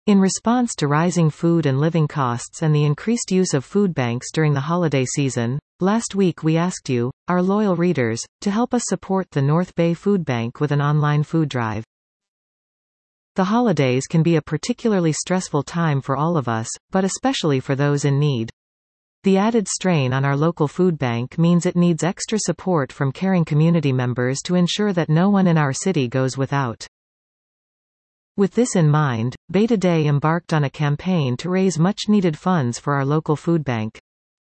In response to rising food and living costs and the increased use of food banks during the holiday season, last week we asked you, our loyal readers, to help us support the North Bay Food Bank with an online food drive. The holidays can be a particularly stressful time for all of us, but especially for those in need. The added strain on our local food bank means it needs extra support from caring community members to ensure that no one in our city goes without. With this in mind, Beta Day embarked on a campaign to raise much-needed funds for our local food bank.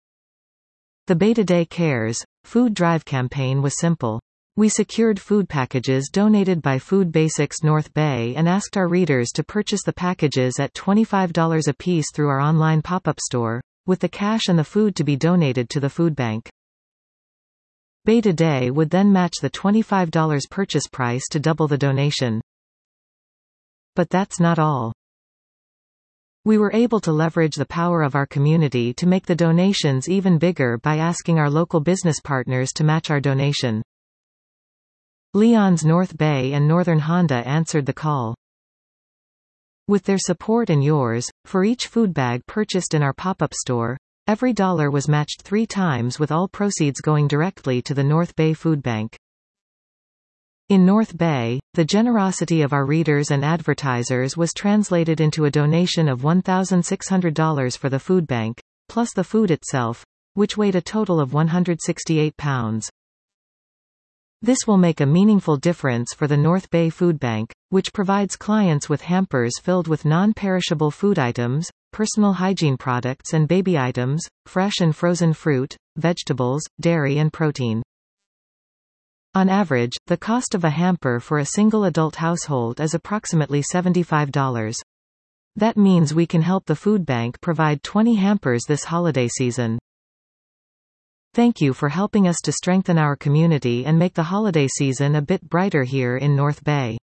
The Beta Day Cares food drive campaign was simple. We secured food packages donated by Food Basics North Bay and asked our readers to purchase the packages at $25 apiece through our online pop-up store, with the cash and the food to be donated to the food bank. Beta Day would then match the $25 purchase price to double the donation. But that's not all. We were able to leverage the power of our community to make the donations even bigger by asking our local business partners to match our donation. Leon's North Bay and Northern Honda answered the call. With their support and yours, for each food bag purchased in our pop-up store, every dollar was matched 3 times, with all proceeds going directly to the North Bay Food Bank. In North Bay, the generosity of our readers and advertisers was translated into a donation of $1,600 for the food bank, plus the food itself, which weighed a total of 168 pounds. This will make a meaningful difference for the North Bay Food Bank, which provides clients with hampers filled with non-perishable food items, personal hygiene products and baby items, fresh and frozen fruit, vegetables, dairy and protein. On average, the cost of a hamper for a single adult household is approximately $75. That means we can help the food bank provide 20 hampers this holiday season. Thank you for helping us to strengthen our community and make the holiday season a bit brighter here in North Bay.